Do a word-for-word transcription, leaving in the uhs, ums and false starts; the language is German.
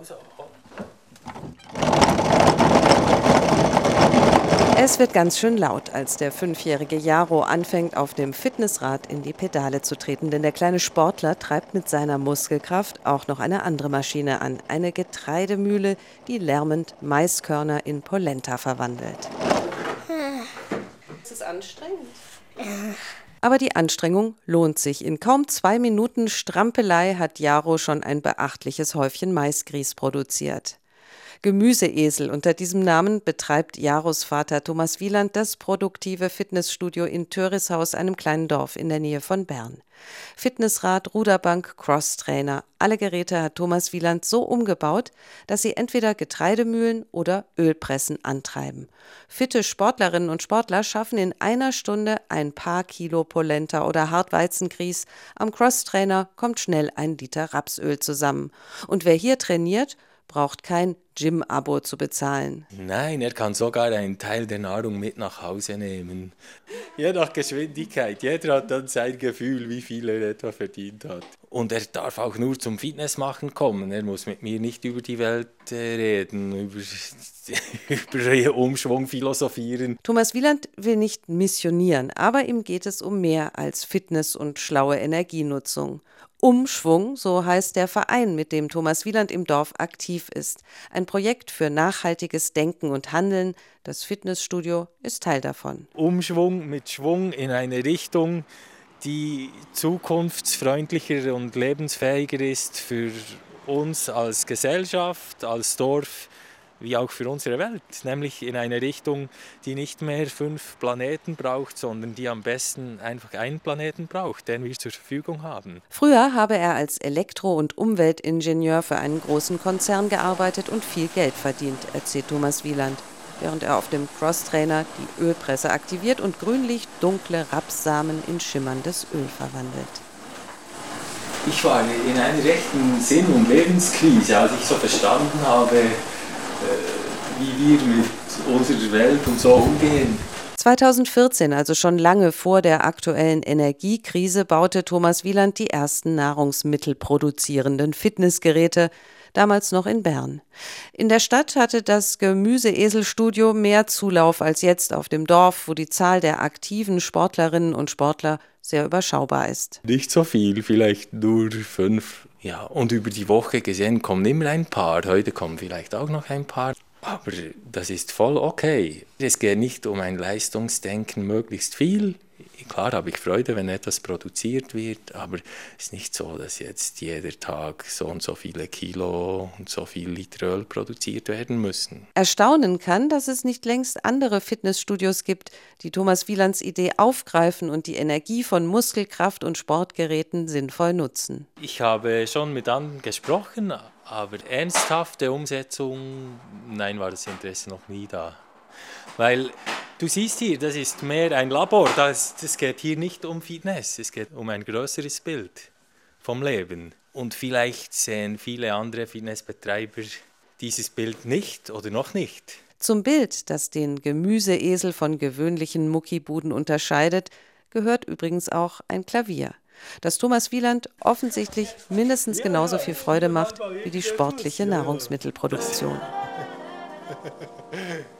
Also, oh. Es wird ganz schön laut, als der fünfjährige Jaro anfängt, auf dem Fitnessrad in die Pedale zu treten. Denn der kleine Sportler treibt mit seiner Muskelkraft auch noch eine andere Maschine an. Eine Getreidemühle, die lärmend Maiskörner in Polenta verwandelt. Ist es anstrengend? Aber die Anstrengung lohnt sich. In kaum zwei Minuten Strampelei hat Jaro schon ein beachtliches Häufchen Maisgrieß produziert. Gemüseesel, unter diesem Namen betreibt Jaros Vater Thomas Wieland das produktive Fitnessstudio in Törishaus, einem kleinen Dorf in der Nähe von Bern. Fitnessrad, Ruderbank, Crosstrainer, alle Geräte hat Thomas Wieland so umgebaut, dass sie entweder Getreidemühlen oder Ölpressen antreiben. Fitte Sportlerinnen und Sportler schaffen in einer Stunde ein paar Kilo Polenta oder Hartweizengrieß. Am Crosstrainer kommt schnell ein Liter Rapsöl zusammen. Und wer hier trainiert, braucht kein Gym-Abo zu bezahlen. Nein, er kann sogar einen Teil der Nahrung mit nach Hause nehmen. Je nach Geschwindigkeit. Jeder hat dann sein Gefühl, wie viel er etwa verdient hat. Und er darf auch nur zum Fitnessmachen kommen. Er muss mit mir nicht über die Welt reden, über, über Umschwung philosophieren. Thomas Wieland will nicht missionieren, aber ihm geht es um mehr als Fitness und schlaue Energienutzung. Umschwung, so heißt der Verein, mit dem Thomas Wieland im Dorf aktiv ist. Ein Projekt für nachhaltiges Denken und Handeln. Das Fitnessstudio ist Teil davon. Umschwung mit Schwung in eine Richtung, die zukunftsfreundlicher und lebensfähiger ist für uns als Gesellschaft, als Dorf, wie auch für unsere Welt, nämlich in eine Richtung, die nicht mehr fünf Planeten braucht, sondern die am besten einfach einen Planeten braucht, den wir zur Verfügung haben. Früher habe er als Elektro- und Umweltingenieur für einen großen Konzern gearbeitet und viel Geld verdient, erzählt Thomas Wieland, während er auf dem Crosstrainer die Ölpresse aktiviert und grünlich dunkle Rapssamen in schimmerndes Öl verwandelt. Ich war in einer rechten Sinn- und Lebenskrise, als ich so verstanden habe, wie wir mit unserer Welt und so umgehen. zweitausendvierzehn, also schon lange vor der aktuellen Energiekrise, baute Thomas Wieland die ersten nahrungsmittelproduzierenden Fitnessgeräte, damals noch in Bern. In der Stadt hatte das Gemüseeselstudio mehr Zulauf als jetzt auf dem Dorf, wo die Zahl der aktiven Sportlerinnen und Sportler sehr überschaubar ist. Nicht so viel, vielleicht nur fünf. Ja, und über die Woche gesehen kommen immer ein paar. Heute kommen vielleicht auch noch ein paar. Aber das ist voll okay. Es geht nicht um ein Leistungsdenken, möglichst viel. Klar habe ich Freude, wenn etwas produziert wird, aber es ist nicht so, dass jetzt jeder Tag so und so viele Kilo und so viel Liter Öl produziert werden müssen. Erstaunen kann, dass es nicht längst andere Fitnessstudios gibt, die Thomas Wielands Idee aufgreifen und die Energie von Muskelkraft und Sportgeräten sinnvoll nutzen. Ich habe schon mit anderen gesprochen, aber ernsthafte Umsetzung, nein, war das Interesse noch nie da. Weil du siehst hier, das ist mehr ein Labor, das, das geht hier nicht um Fitness, es geht um ein größeres Bild vom Leben. Und vielleicht sehen viele andere Fitnessbetreiber dieses Bild nicht oder noch nicht. Zum Bild, das den Gemüseesel von gewöhnlichen Muckibuden unterscheidet, gehört übrigens auch ein Klavier, das Thomas Wieland offensichtlich mindestens genauso viel Freude macht wie die sportliche Nahrungsmittelproduktion.